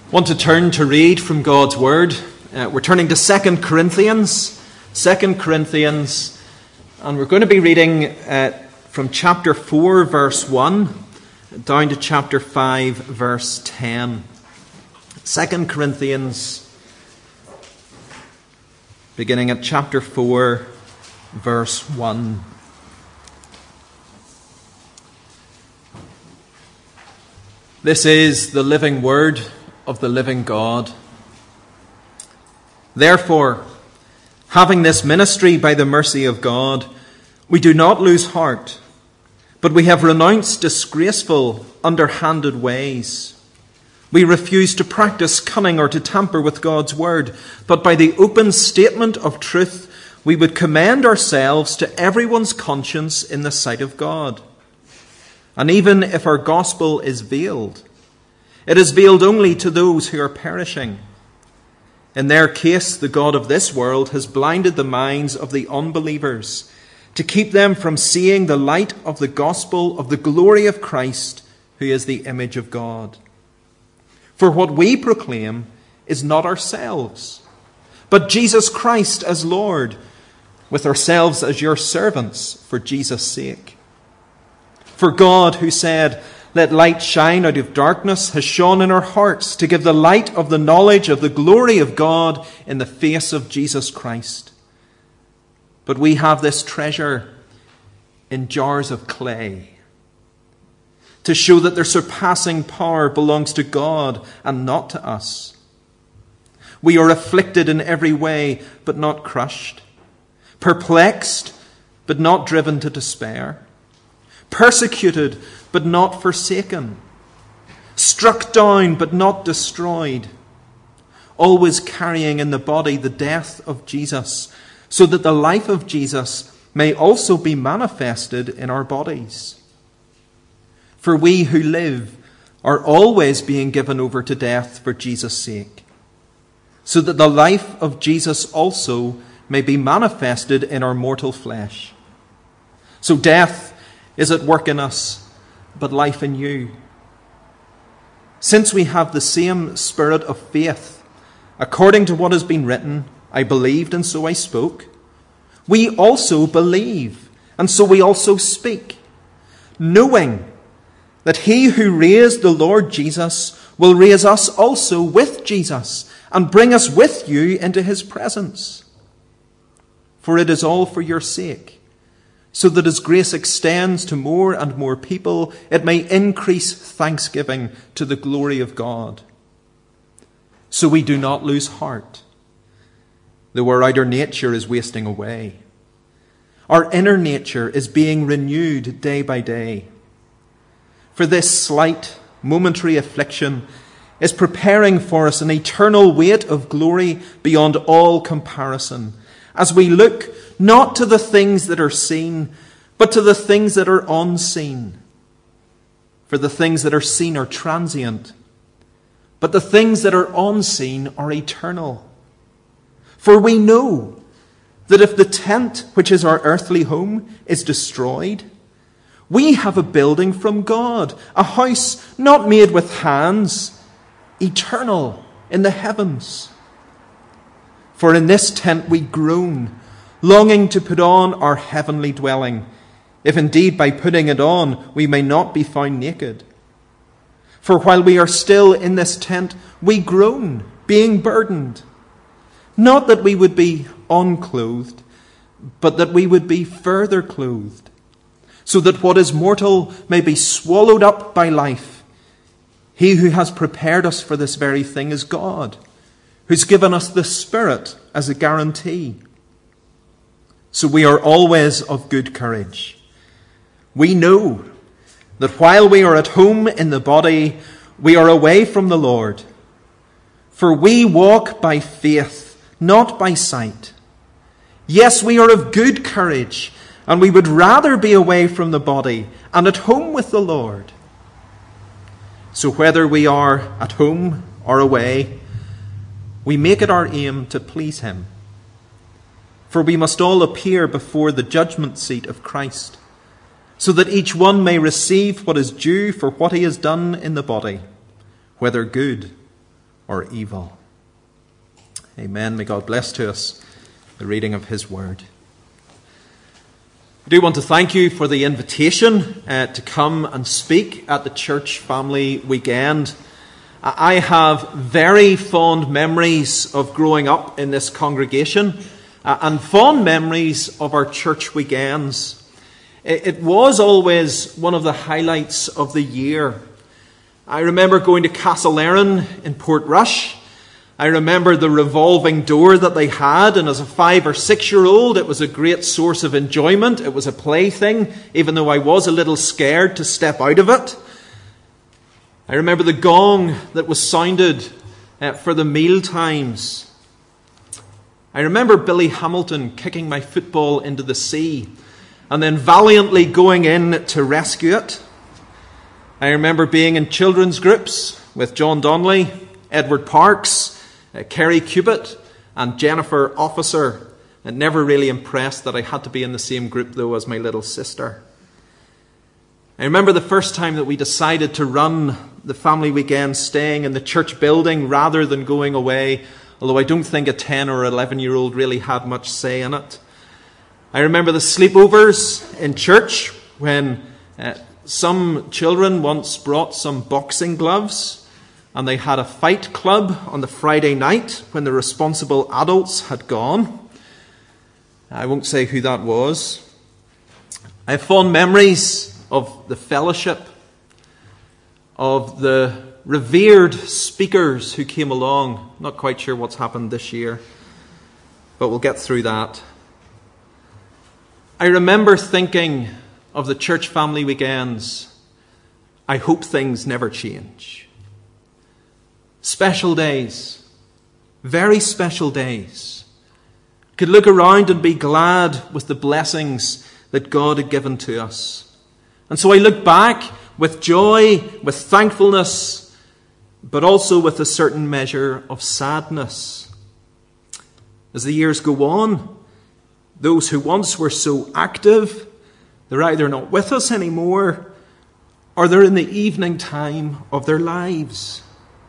Want to turn to read from God's Word. We're turning to 2 Corinthians. 2 Corinthians. And we're going to be reading from chapter 4, verse 1, down to chapter 5, verse 10. 2 Corinthians, beginning at chapter 4, verse 1. This is the living Word of the living God. Therefore, having this ministry by the mercy of God, we do not lose heart, but we have renounced disgraceful, underhanded ways. We refuse to practice cunning or to tamper with God's word, but by the open statement of truth, we would commend ourselves to everyone's conscience in the sight of God. And even if our gospel is veiled, it is veiled only to those who are perishing. In their case, the God of this world has blinded the minds of the unbelievers to keep them from seeing the light of the gospel of the glory of Christ, who is the image of God. For what we proclaim is not ourselves, but Jesus Christ as Lord, with ourselves as your servants for Jesus' sake. For God, who said, "Let light shine out of darkness," has shone in our hearts to give the light of the knowledge of the glory of God in the face of Jesus Christ. But we have this treasure in jars of clay, to show that their surpassing power belongs to God and not to us. We are afflicted in every way, but not crushed, perplexed, but not driven to despair, persecuted, but not forsaken, struck down, but not destroyed, always carrying in the body the death of Jesus, so that the life of Jesus may also be manifested in our bodies. For we who live are always being given over to death for Jesus' sake, so that the life of Jesus also may be manifested in our mortal flesh. So death is at work in us, but life in you. Since we have the same spirit of faith, according to what has been written, "I believed and so I spoke," we also believe, and so we also speak, knowing that he who raised the Lord Jesus will raise us also with Jesus and bring us with you into his presence. For it is all for your sake, so that as grace extends to more and more people, it may increase thanksgiving to the glory of God. So we do not lose heart, though our outer nature is wasting away. Our inner nature is being renewed day by day. For this slight, momentary affliction is preparing for us an eternal weight of glory beyond all comparison, as we look not to the things that are seen, but to the things that are unseen. For the things that are seen are transient, but the things that are unseen are eternal. For we know that if the tent, which is our earthly home, is destroyed, we have a building from God, a house not made with hands, eternal in the heavens. For in this tent we groan, longing to put on our heavenly dwelling, if indeed by putting it on we may not be found naked. For while we are still in this tent, we groan, being burdened, not that we would be unclothed, but that we would be further clothed, so that what is mortal may be swallowed up by life. He who has prepared us for this very thing is God, who's given us the Spirit as a guarantee. So we are always of good courage. We know that while we are at home in the body, we are away from the Lord. For we walk by faith, not by sight. Yes, we are of good courage, and we would rather be away from the body and at home with the Lord. So whether we are at home or away, we make it our aim to please him. For we must all appear before the judgment seat of Christ, so that each one may receive what is due for what he has done in the body, whether good or evil. Amen. May God bless to us the reading of his word. I do want to thank you for the invitation to come and speak at the Church Family Weekend. I have very fond memories of growing up in this congregation and fond memories of our church weekends. It was always one of the highlights of the year. I remember going to Castlereagh in Portrush. I remember the revolving door that they had, and as a 5 or 6 year old, it was a great source of enjoyment. It was a plaything, even though I was a little scared to step out of it. I remember the gong that was sounded for the meal times. I remember Billy Hamilton kicking my football into the sea and then valiantly going in to rescue it. I remember being in children's groups with John Donnelly, Edward Parks, Kerry Cubitt and Jennifer Officer. It never really impressed that I had to be in the same group though as my little sister. I remember the first time that we decided to run the family weekend staying in the church building rather than going away, although I don't think a 10 or 11-year-old really had much say in it. I remember the sleepovers in church when some children once brought some boxing gloves and they had a fight club on the Friday night when the responsible adults had gone. I won't say who that was. I have fond memories of the fellowship, of the revered speakers who came along. Not quite sure what's happened this year, but we'll get through that. I remember thinking of the church family weekends, I hope things never change. Special days, very special days. Could look around and be glad with the blessings that God had given to us. And so I look back with joy, with thankfulness, but also with a certain measure of sadness. As the years go on, those who once were so active, they're either not with us anymore, or they're in the evening time of their lives.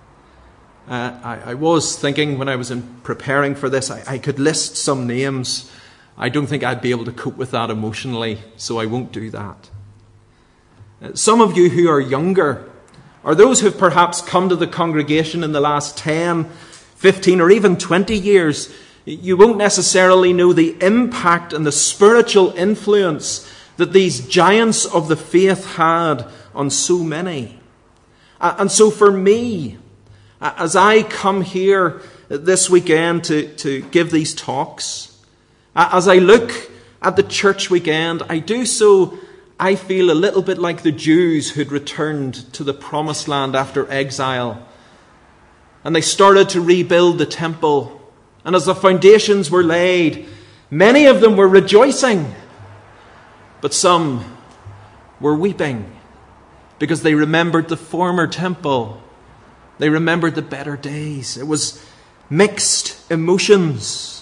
I was thinking when I was preparing for this, I could list some names. I don't think I'd be able to cope with that emotionally, so I won't do that. Some of you who are younger, or those who have perhaps come to the congregation in the last 10, 15, or even 20 years, you won't necessarily know the impact and the spiritual influence that these giants of the faith had on so many. And so for me, as I come here this weekend to give these talks, as I look at the church weekend, I do so, I feel a little bit like the Jews who'd returned to the promised land after exile. And they started to rebuild the temple. And as the foundations were laid, many of them were rejoicing. But some were weeping because they remembered the former temple. They remembered the better days. It was mixed emotions.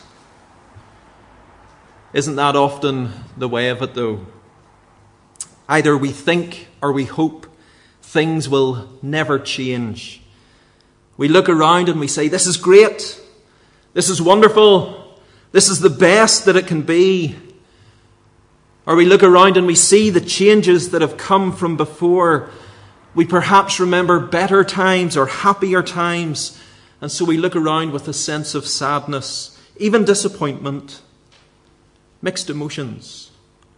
Isn't that often the way of it, though? Either we think or we hope things will never change. We look around and we say, this is great. This is wonderful. This is the best that it can be. Or we look around and we see the changes that have come from before. We perhaps remember better times or happier times. And so we look around with a sense of sadness, even disappointment, mixed emotions.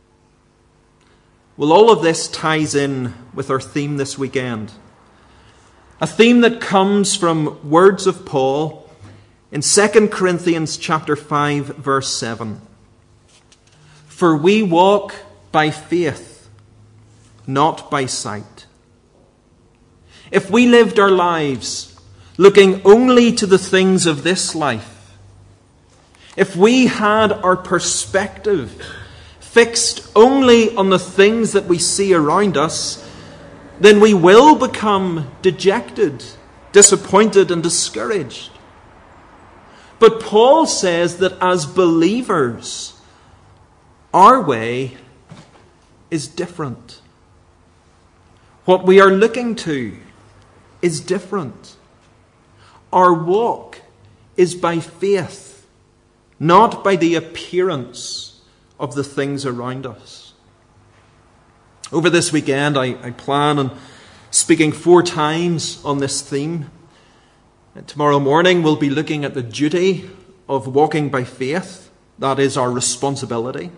Well, all of this ties in with our theme this weekend. A theme that comes from words of Paul in 2 Corinthians chapter 5, verse 7. For we walk by faith, not by sight. If we lived our lives looking only to the things of this life, if we had our perspective fixed only on the things that we see around us, then we will become dejected, disappointed, and discouraged. But Paul says that as believers, our way is different. What we are looking to is different. our walk is by faith, not by the appearance of the things around us. Over this weekend, I plan on speaking 4 times on this theme. Tomorrow morning, we'll be looking at the duty of walking by faith. That is our responsibility.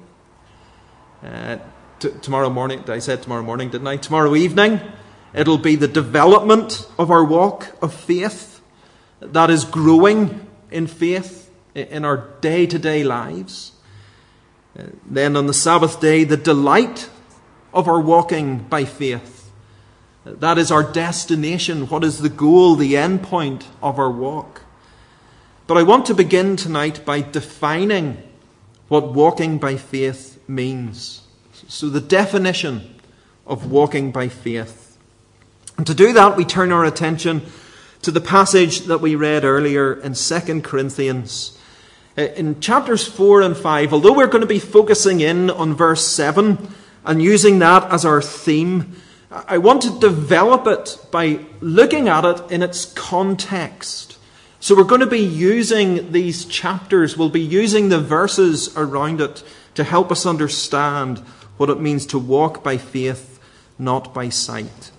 Tomorrow morning, I said tomorrow morning, didn't I? Tomorrow evening, it'll be the development of our walk of faith. That is growing in faith in our day-to-day lives. Then on the Sabbath day, the delight of our walking by faith. That is our destination. What is the goal, the end point of our walk? But I want to begin tonight by defining what walking by faith means. So the definition of walking by faith. And to do that, we turn our attention to the passage that we read earlier in 2 Corinthians. In chapters 4 and 5, although we're going to be focusing in on verse 7 and using that as our theme, I want to develop it by looking at it in its context. So we're going to be using these chapters, we'll be using the verses around it to help us understand what it means to walk by faith, not by sight.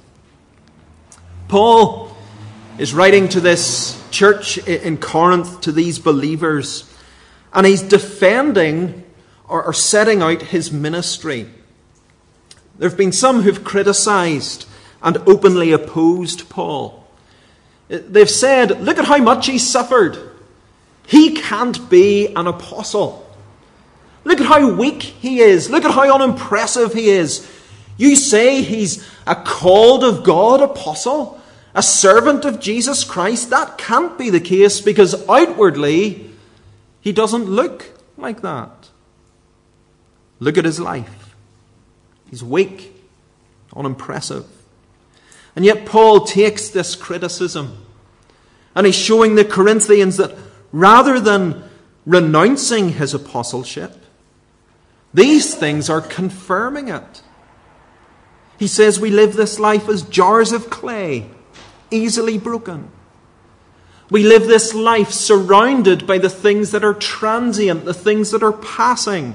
Paul is writing to this church in Corinth, to these believers, and he's defending or setting out his ministry. There have been some who've criticised and openly opposed Paul. They've said, look at how much he suffered. He can't be an apostle. Look at how weak he is. Look at how unimpressive he is. You say he's a called of God apostle, a servant of Jesus Christ. That can't be the case because outwardly he doesn't look like that. Look at his life. He's weak, unimpressive. And yet Paul takes this criticism and he's showing the Corinthians that rather than renouncing his apostleship, these things are confirming it. He says we live this life as jars of clay, easily broken. We live this life surrounded by the things that are transient, the things that are passing.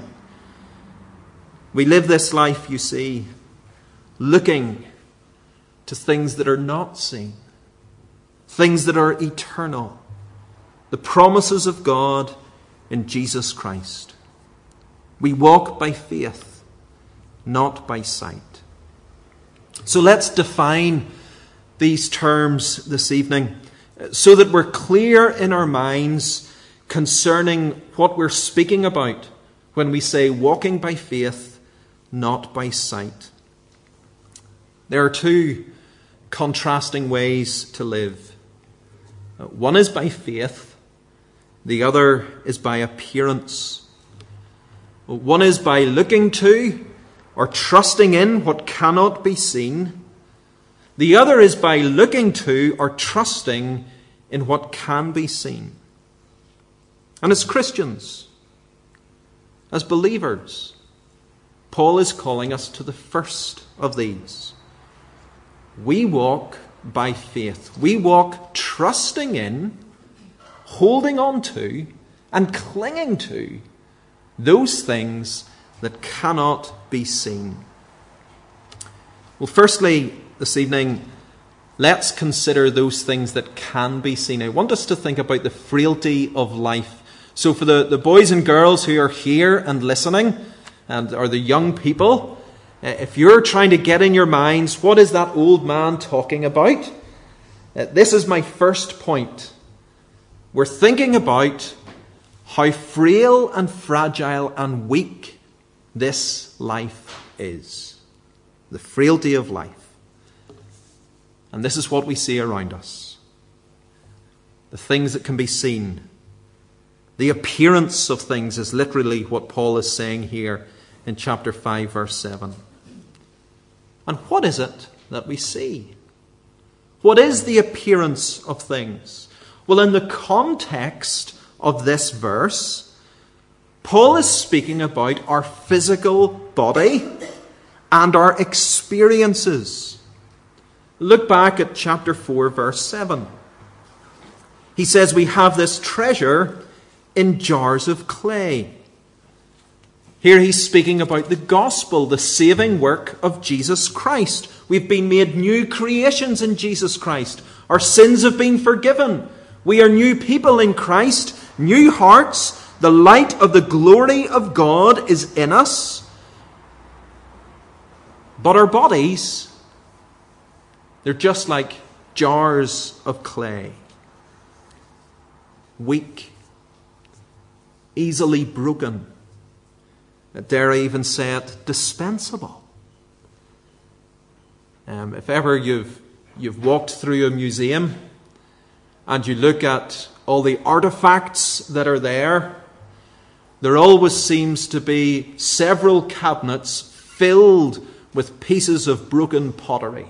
We live this life, you see, looking to things that are not seen, things that are eternal, the promises of God in Jesus Christ. We walk by faith, not by sight. So let's define these terms this evening so that we're clear in our minds concerning what we're speaking about when we say walking by faith, not by sight. There are 2 contrasting ways to live. One is by faith, the other is by appearance. One is by looking to or trusting in what cannot be seen. The other is by looking to or trusting in what can be seen. And as Christians, as believers, Paul is calling us to the first of these. We walk by faith. We walk trusting in, holding on to, and clinging to those things that cannot be seen. Well, firstly, this evening, let's consider those things that can be seen. I want us to think about the frailty of life. So for the boys and girls who are here and listening, or the young people, if you're trying to get in your minds, what is that old man talking about? This is my first point. We're thinking about how frail and fragile and weak this life is. The frailty of life. And this is what we see around us. The things that can be seen. The appearance of things is literally what Paul is saying here in chapter 5, verse 7. And what is it that we see? What is the appearance of things? Well, in the context of this verse, Paul is speaking about our physical body and our experiences. Look back at chapter 4, verse 7. He says we have this treasure in jars of clay. Here he's speaking about the gospel, the saving work of Jesus Christ. We've been made new creations in Jesus Christ. Our sins have been forgiven. We are new people in Christ, new hearts. The light of the glory of God is in us. But our bodies, they're just like jars of clay. Weak, easily broken. Dare I even say it, dispensable. If ever you've walked through a museum and you look at all the artifacts that are there, there always seems to be several cabinets filled with pieces of broken pottery.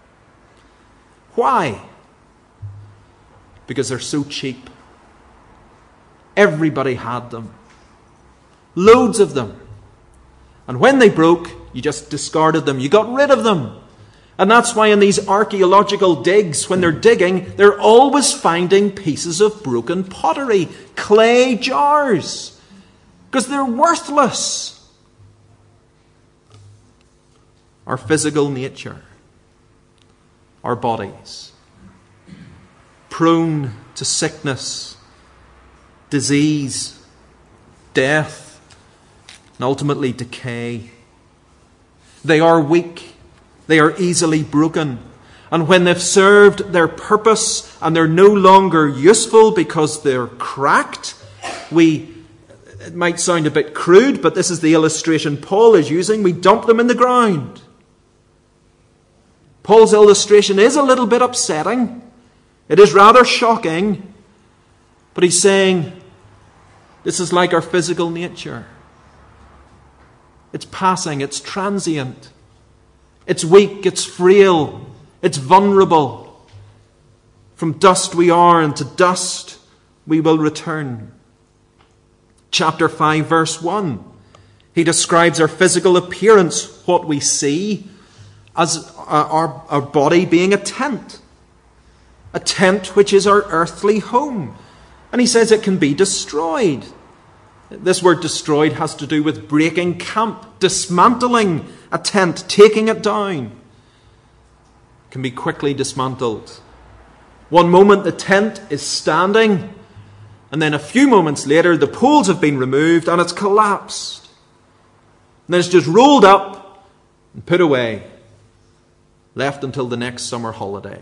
Why? Because they're so cheap. Everybody had them. Loads of them. And when they broke, you just discarded them. You got rid of them. And that's why in these archaeological digs, when they're digging, they're always finding pieces of broken pottery, clay jars, because they're worthless. Our physical nature, our bodies, prone to sickness, disease, death, and ultimately decay. They are weak. They are easily broken. And when they've served their purpose and they're no longer useful because they're cracked, it might sound a bit crude, but this is the illustration Paul is using. We dump them in the ground. Paul's illustration is a little bit upsetting. It is rather shocking. But he's saying this is like our physical nature. It's passing, it's transient, it's weak, it's frail, it's vulnerable. From dust we are, and to dust we will return. Chapter 5, verse 1. He describes our physical appearance, what we see, as our body being a tent which is our earthly home. And he says it can be destroyed. This word destroyed has to do with breaking camp, dismantling a tent, taking it down. It can be quickly dismantled. One moment the tent is standing, and then a few moments later the poles have been removed and it's collapsed. And then it's just rolled up and put away, left until the next summer holiday.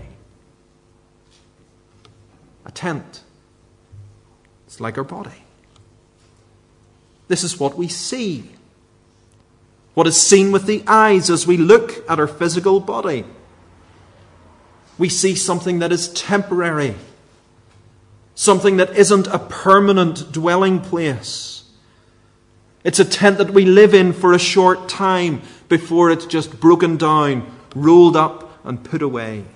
A tent. It's like our body. This is what we see. What is seen with the eyes as we look at our physical body. We see something that is temporary. Something that isn't a permanent dwelling place. It's a tent that we live in for a short time before it's just broken down, rolled up and put away.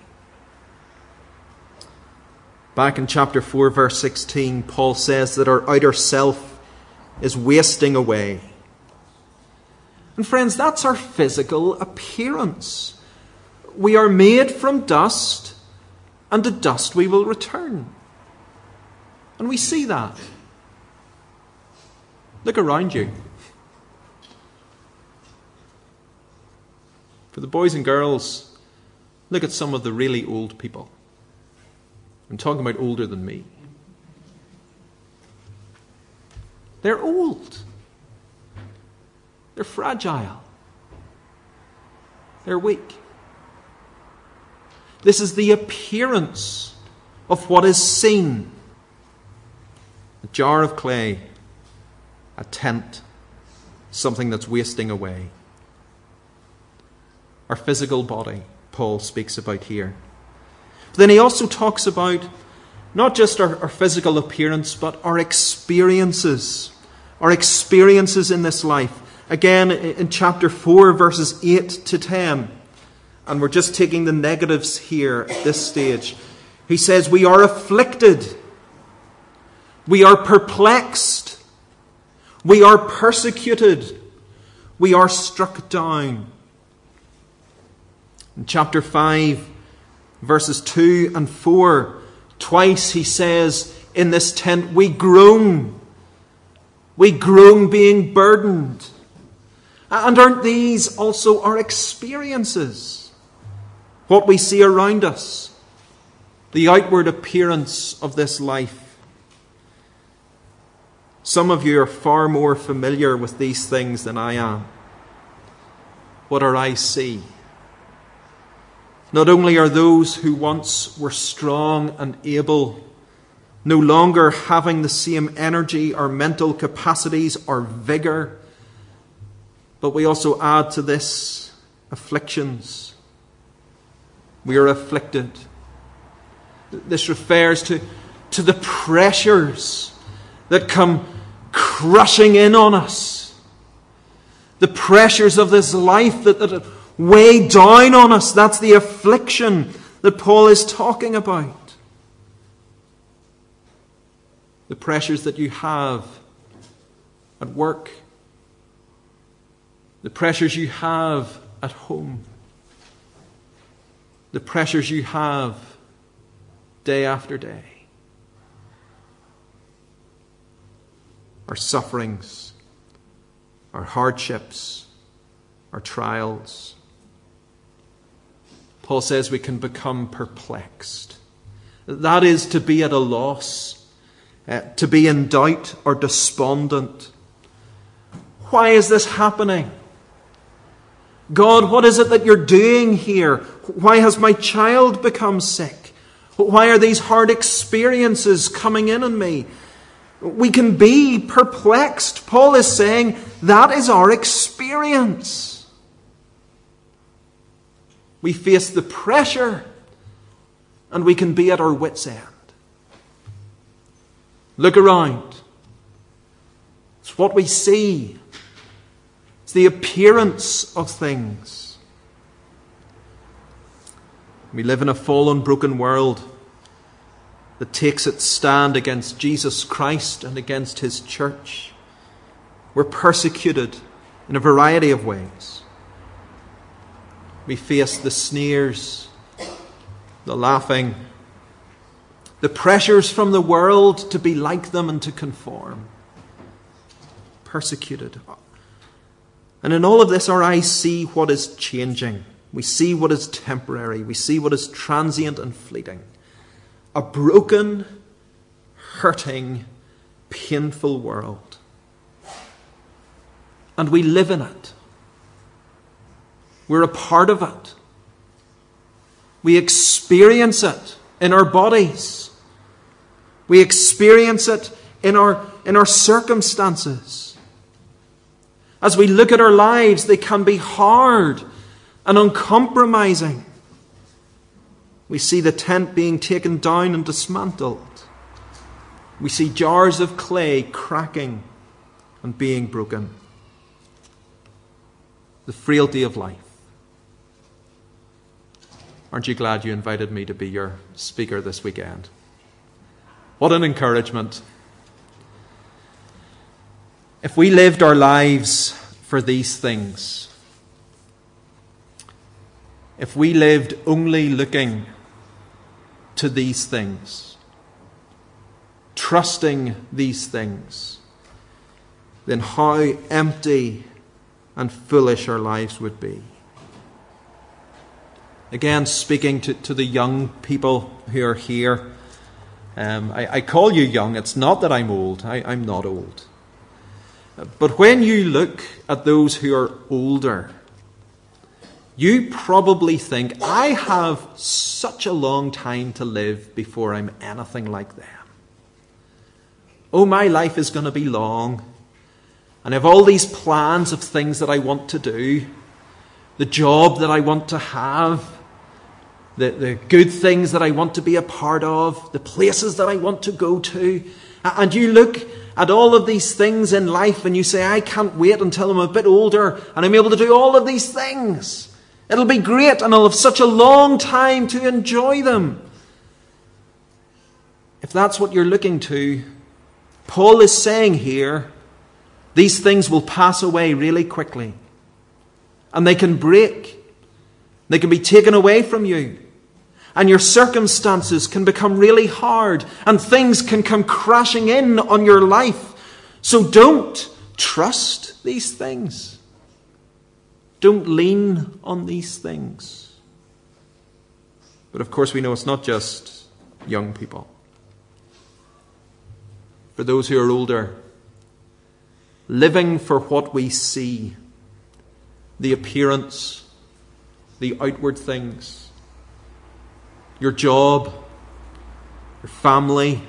Back in chapter 4, verse 16, Paul says that our outer self is wasting away. And friends, that's our physical appearance. We are made from dust, and to dust we will return. And we see that. Look around you. For the boys and girls, look at some of the really old people. I'm talking about older than me. They're old. They're fragile. They're weak. This is the appearance of what is seen. A jar of clay, a tent, something that's wasting away. Our physical body, Paul speaks about here. But then he also talks about not just our physical appearance, but our experiences in this life. Again, in chapter 4, verses 8 to 10, and we're just taking the negatives here at this stage. He says, we are afflicted, we are perplexed, we are persecuted, we are struck down. In chapter 5, verses 2 and 4, Twice he says in this tent, we groan. We groan being burdened. And aren't these also our experiences? What we see around us, the outward appearance of this life. Some of you are far more familiar with these things than I am. What our eyes see. Not only are those who once were strong and able no longer having the same energy or mental capacities or vigor, but we also add to this afflictions. We are afflicted. This refers to the pressures that come crushing in on us. The pressures of this life that weigh down on us. That's the affliction that Paul is talking about. The pressures that you have at work. The pressures you have at home. The pressures you have day after day. Our sufferings, our hardships, our trials. Paul says we can become perplexed. That is to be at a loss, to be in doubt or despondent. Why is this happening? God, what is it that you're doing here? Why has my child become sick? Why are these hard experiences coming in on me? We can be perplexed. Paul is saying that is our experience. We face the pressure and we can be at our wits' end. Look around. It's what we see. It's the appearance of things. We live in a fallen, broken world that takes its stand against Jesus Christ and against his church. We're persecuted in a variety of ways. We face the sneers, the laughing, the pressures from the world to be like them and to conform. Persecuted. And in all of this, our eyes see what is changing. We see what is temporary. We see what is transient and fleeting. A broken, hurting, painful world. And we live in it. We're a part of it. We experience it in our bodies. We experience it in our circumstances. As we look at our lives, they can be hard and uncompromising. We see the tent being taken down and dismantled. We see jars of clay cracking and being broken. The frailty of life. Aren't you glad you invited me to be your speaker this weekend? What an encouragement. If we lived our lives for these things, if we lived only looking to these things, trusting these things, then how empty and foolish our lives would be. Again, speaking to the young people who are here, I call you young. It's not that I'm old. I'm not old. But when you look at those who are older, you probably think, I have such a long time to live before I'm anything like them. Oh, my life is going to be long. And I have all these plans of things that I want to do, the job that I want to have, the good things that I want to be a part of, the places that I want to go to. And you look at all of these things in life and you say, I can't wait until I'm a bit older and I'm able to do all of these things. It'll be great and I'll have such a long time to enjoy them. If that's what you're looking to, Paul is saying here, these things will pass away really quickly. And they can break. They can be taken away from you. And your circumstances can become really hard, and things can come crashing in on your life. So don't trust these things. Don't lean on these things. But of course we know it's not just young people. For those who are older, living for what we see, the appearance, the outward things, your job, your family,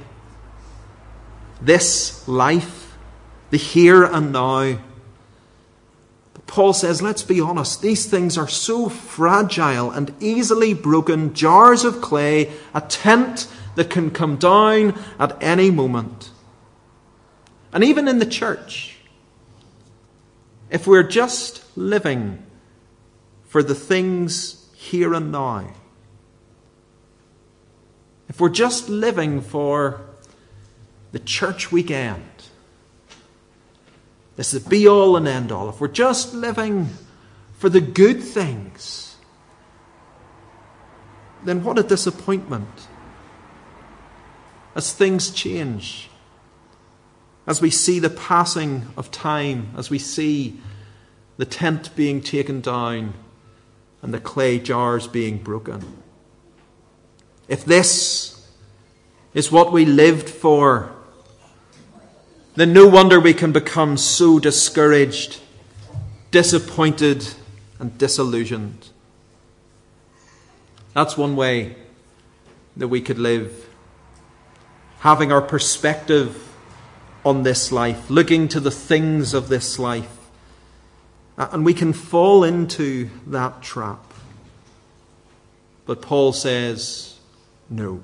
this life, the here and now. But Paul says, let's be honest, these things are so fragile and easily broken, jars of clay, a tent that can come down at any moment. And even in the church, if we're just living for the things here and now, if we're just living for the church weekend, this is the be-all and end-all. If we're just living for the good things, then what a disappointment as things change. As we see the passing of time, as we see the tent being taken down and the clay jars being broken. If this is what we lived for, then no wonder we can become so discouraged, disappointed, and disillusioned. That's one way that we could live, having our perspective on this life, looking to the things of this life. And we can fall into that trap. But Paul says, no.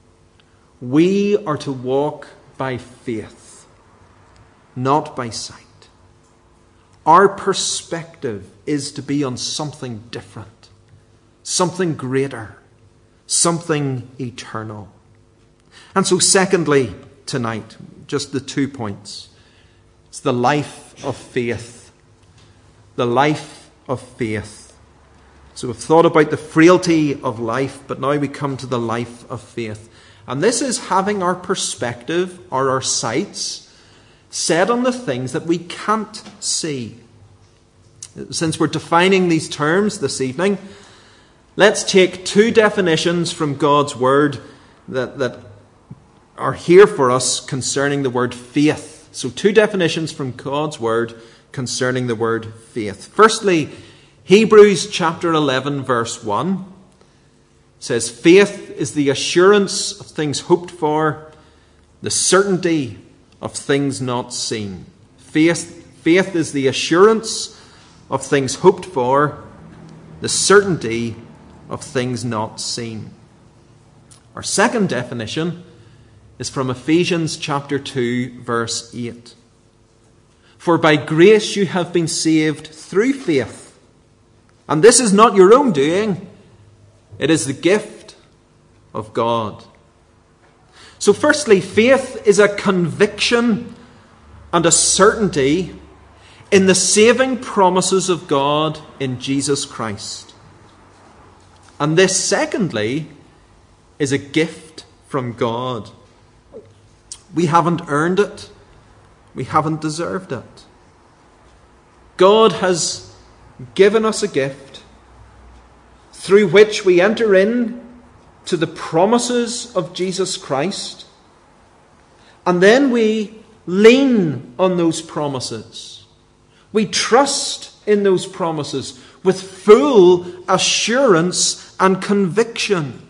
We are to walk by faith, not by sight. Our perspective is to be on something different, something greater, something eternal. And so secondly, tonight, just the 2 points. It's the life of faith. The life of faith. So we've thought about the frailty of life, but now we come to the life of faith. And this is having our perspective or our sights set on the things that we can't see. Since we're defining these terms this evening, let's take 2 definitions from God's Word that are here for us concerning the word faith. So 2 definitions from God's Word concerning the word faith. Firstly, Hebrews chapter 11 verse 1 says, faith is the assurance of things hoped for, the certainty of things not seen. Faith is the assurance of things hoped for, the certainty of things not seen. Our second definition is from Ephesians chapter 2 verse 8. For by grace you have been saved through faith. And this is not your own doing. It is the gift of God. So firstly, faith is a conviction and a certainty in the saving promises of God in Jesus Christ. And this, secondly, is a gift from God. We haven't earned it. We haven't deserved it. God has given us a gift through which we enter in to the promises of Jesus Christ, and then we lean on those promises. We trust in those promises with full assurance and conviction.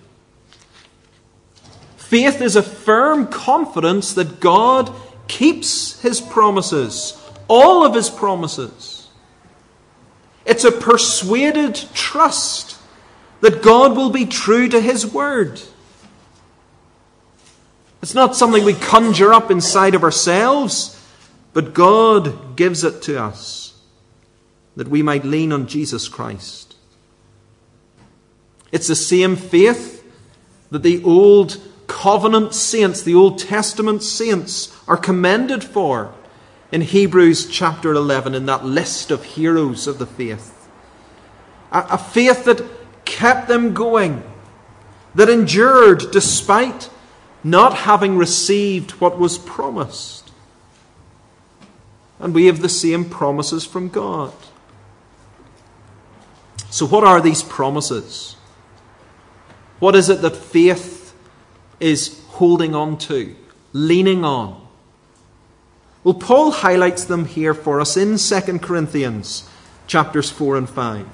Faith is a firm confidence that God keeps His promises, all of His promises. It's a persuaded trust that God will be true to His word. It's not something we conjure up inside of ourselves, but God gives it to us that we might lean on Jesus Christ. It's the same faith that the Old Covenant saints, the Old Testament saints, are commended for in Hebrews chapter 11, in that list of heroes of the faith. A faith that kept them going that endured despite not having received what was promised. And we have the same promises from God. So what are these promises? What is it that faith is holding on to, leaning on? Well, Paul highlights them here for us in 2 Corinthians chapters 4 and 5.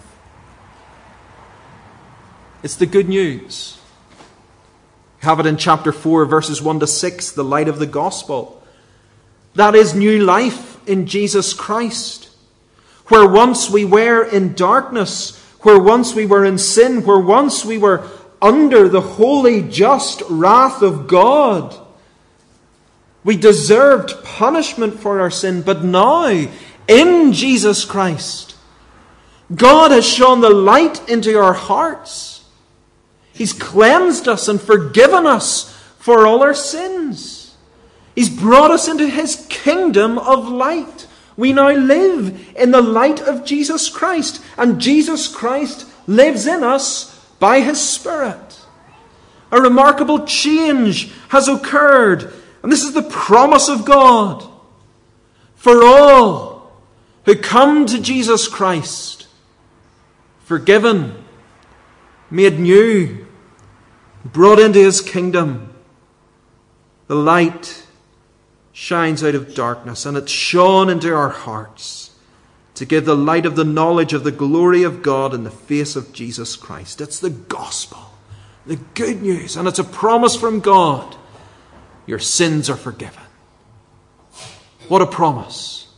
It's the good news. You have it in chapter 4, verses 1 to 6, the light of the gospel. That is new life in Jesus Christ. Where once we were in darkness, where once we were in sin, where once we were under the holy, just wrath of God, we deserved punishment for our sin. But now, in Jesus Christ, God has shone the light into our hearts. He's cleansed us and forgiven us for all our sins. He's brought us into His kingdom of light. We now live in the light of Jesus Christ, and Jesus Christ lives in us by His Spirit. A remarkable change has occurred, and this is the promise of God for all who come to Jesus Christ, forgiven, made new, brought into His kingdom. The light shines out of darkness, and it's shone into our hearts to give the light of the knowledge of the glory of God in the face of Jesus Christ. It's the gospel, the good news, and it's a promise from God. Your sins are forgiven. What a promise.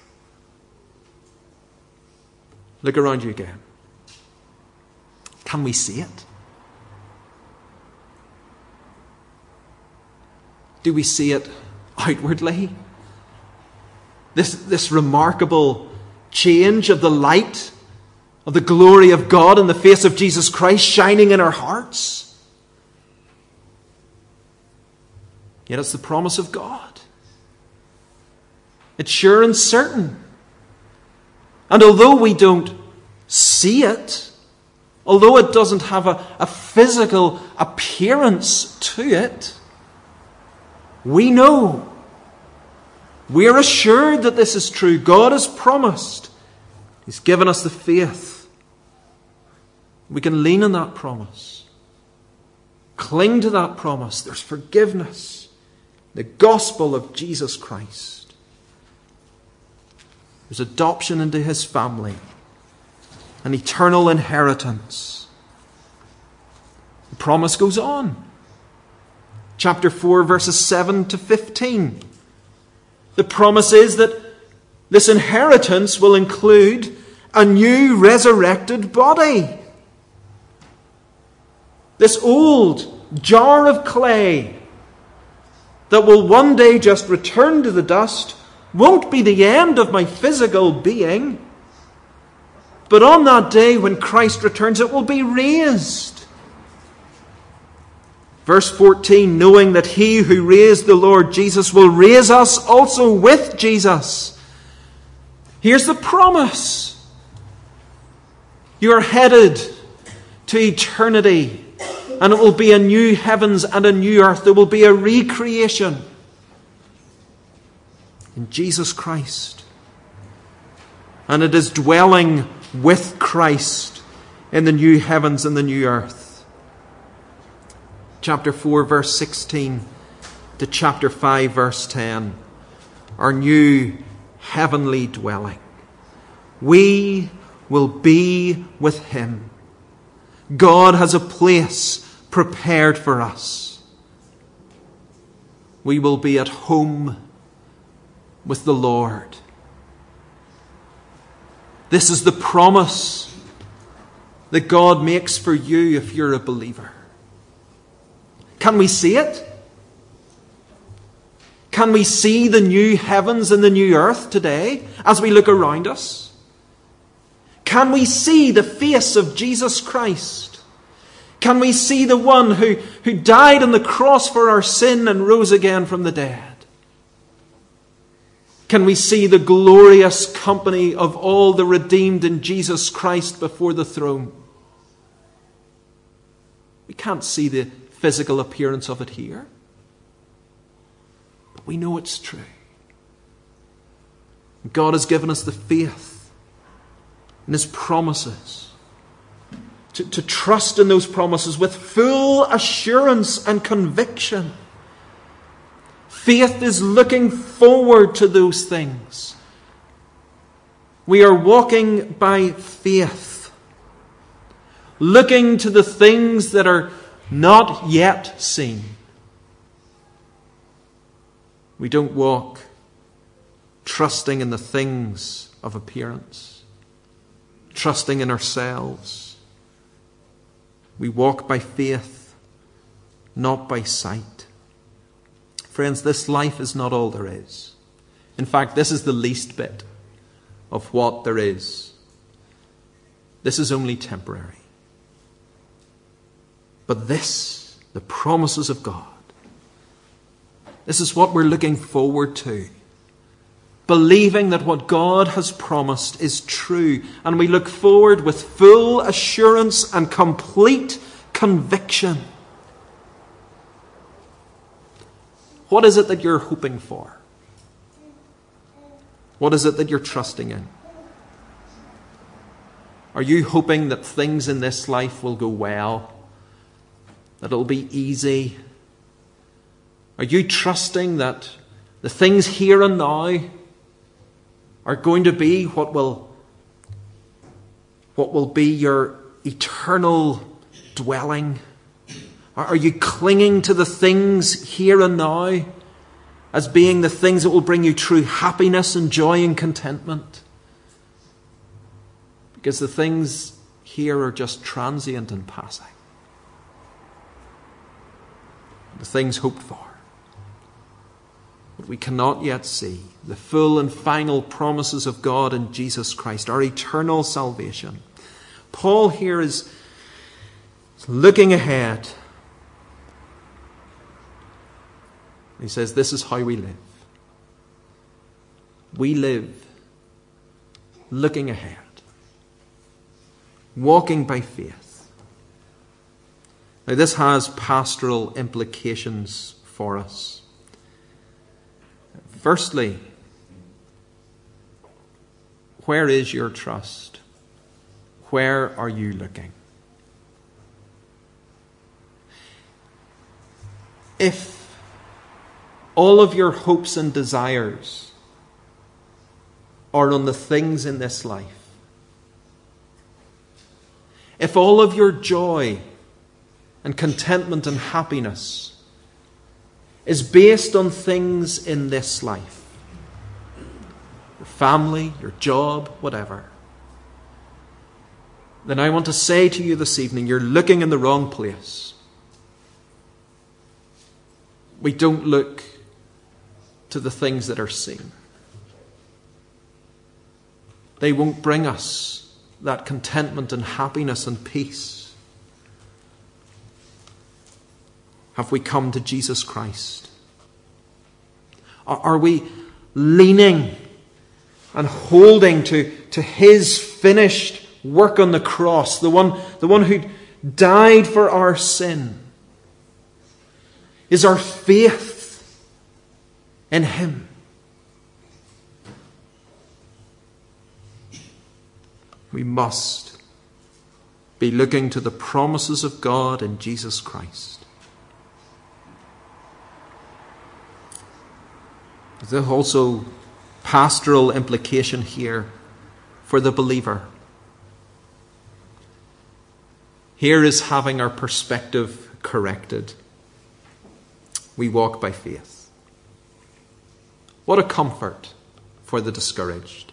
Look around you again. Can we see it? Do we see it outwardly? This remarkable change of the light of the glory of God in the face of Jesus Christ shining in our hearts. Yet it's the promise of God. It's sure and certain. And although we don't see it, although it doesn't have a physical appearance to it, we know. We're assured that this is true. God has promised. He's given us the faith. We can lean on that promise. Cling to that promise. There's forgiveness. The gospel of Jesus Christ. There's adoption into His family. An eternal inheritance. The promise goes on. Chapter 4, verses 7 to 15. The promise is that this inheritance will include a new resurrected body. This old jar of clay that will one day just return to the dust won't be the end of my physical being. But on that day when Christ returns, it will be raised. Verse 14, knowing that He who raised the Lord Jesus will raise us also with Jesus. Here's the promise. You are headed to eternity, and it will be a new heavens and a new earth. There will be a recreation in Jesus Christ. And it is dwelling with Christ in the new heavens and the new earth. Chapter 4, verse 16 to chapter 5, verse 10. Our new heavenly dwelling. We will be with Him. God has a place prepared for us. We will be at home with the Lord. This is the promise that God makes for you if you're a believer. Can we see it? Can we see the new heavens and the new earth today as we look around us? Can we see the face of Jesus Christ? Can we see the one who died on the cross for our sin and rose again from the dead? Can we see the glorious company of all the redeemed in Jesus Christ before the throne? We can't see the physical appearance of it here. But we know it's true. God has given us the faith in His promises to trust in those promises with full assurance and conviction. Faith is looking forward to those things. We are walking by faith, looking to the things that are not yet seen. We don't walk trusting in the things of appearance, trusting in ourselves. We walk by faith, not by sight. Friends, this life is not all there is. In fact, this is the least bit of what there is. This is only temporary. But this, the promises of God, this is what we're looking forward to. Believing that what God has promised is true. And we look forward with full assurance and complete conviction. What is it that you're hoping for? What is it that you're trusting in? Are you hoping that things in this life will go well? That it'll be easy? Are you trusting that the things here and now are going to be what will be your eternal dwelling? Are you clinging to the things here and now as being the things that will bring you true happiness and joy and contentment? Because the things here are just transient and passing. The things hoped for, but we cannot yet see the full and final promises of God in Jesus Christ, our eternal salvation. Paul here is looking ahead. He says, this is how we live. We live looking ahead, walking by faith. Now, this has pastoral implications for us. Firstly, where is your trust? Where are you looking? If all of your hopes and desires are on the things in this life, if all of your joy and contentment and happiness is based on things in this life, your family, your job, whatever, then I want to say to you this evening, you're looking in the wrong place. We don't look to the things that are seen. They won't bring us that contentment and happiness and peace. Have we come to Jesus Christ? Are we leaning and holding to His finished work on the cross, the one who died for our sin? Is our faith in Him? We must be looking to the promises of God in Jesus Christ. There's also pastoral implication here for the believer. Here is having our perspective corrected. We walk by faith. What a comfort for the discouraged.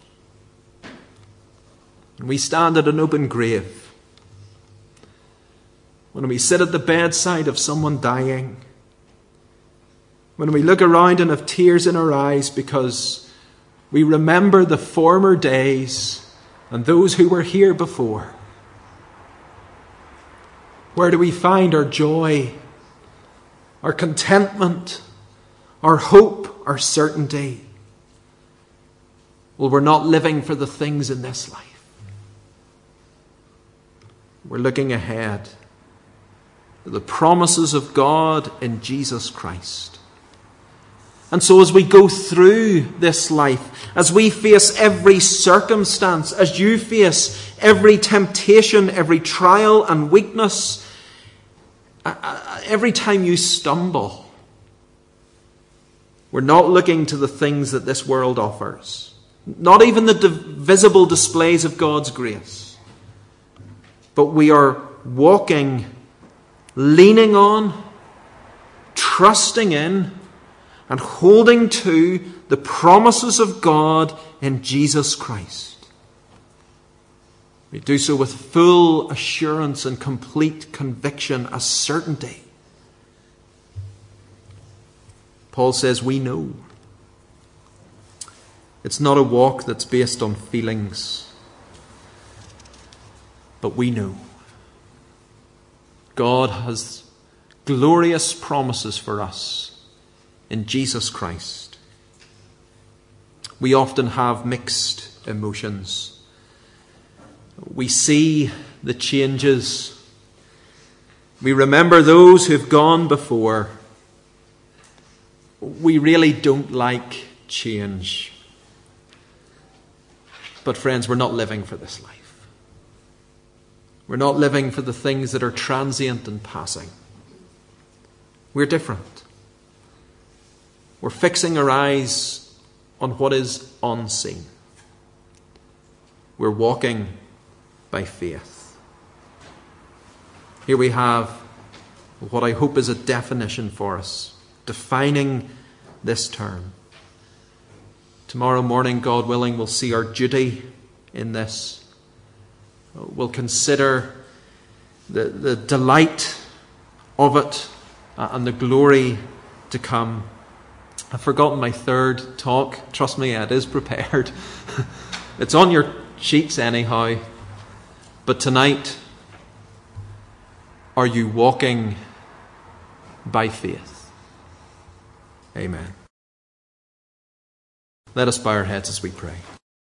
When we stand at an open grave, when we sit at the bedside of someone dying, when we look around and have tears in our eyes because we remember the former days and those who were here before, where do we find our joy, our contentment, our hope, our certainty? Well, we're not living for the things in this life. We're looking ahead the promises of God in Jesus Christ. And so as we go through this life, as we face every circumstance, as you face every temptation, every trial and weakness, every time you stumble, we're not looking to the things that this world offers, not even the visible displays of God's grace, but we are walking, leaning on, trusting in, and holding to the promises of God in Jesus Christ. We do so with full assurance and complete conviction, a certainty. Paul says we know. It's not a walk that's based on feelings, but we know. God has glorious promises for us in Jesus Christ. We often have mixed emotions. We see the changes. We remember those who've gone before. We really don't like change. But friends, we're not living for this life. We're not living for the things that are transient and passing. We're different. We're fixing our eyes on what is unseen. We're walking by faith. Here we have what I hope is a definition for us, defining this term. Tomorrow morning, God willing, we'll see our duty in this. We'll consider the delight of it and the glory to come. I've forgotten my third talk. Trust me, it is prepared. It's on your sheets anyhow. But tonight, are you walking by faith? Amen. Let us bow our heads as we pray.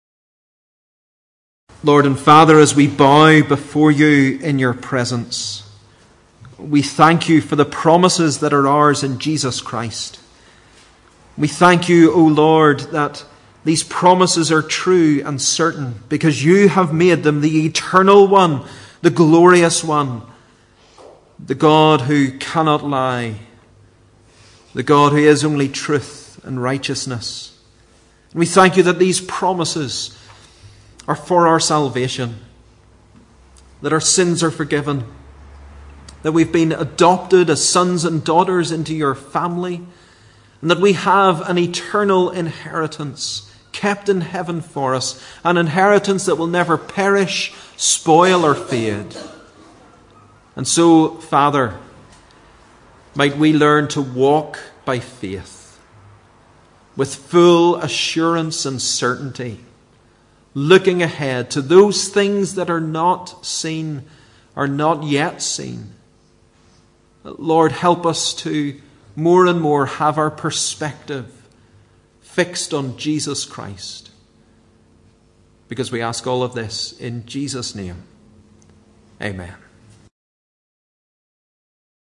Lord and Father, as we bow before you in your presence, we thank you for the promises that are ours in Jesus Christ. We thank you, O Lord, that these promises are true and certain because you have made them the eternal one, the glorious one, the God who cannot lie, the God who is only truth and righteousness. And we thank you that these promises are for our salvation, that our sins are forgiven, that we've been adopted as sons and daughters into your family, and that we have an eternal inheritance kept in heaven for us, an inheritance that will never perish, spoil, or fade. And so, Father, might we learn to walk by faith, with full assurance and certainty, looking ahead to those things that are not seen, are not yet seen. Lord, help us to more and more have our perspective fixed on Jesus Christ. Because we ask all of this in Jesus' name. Amen.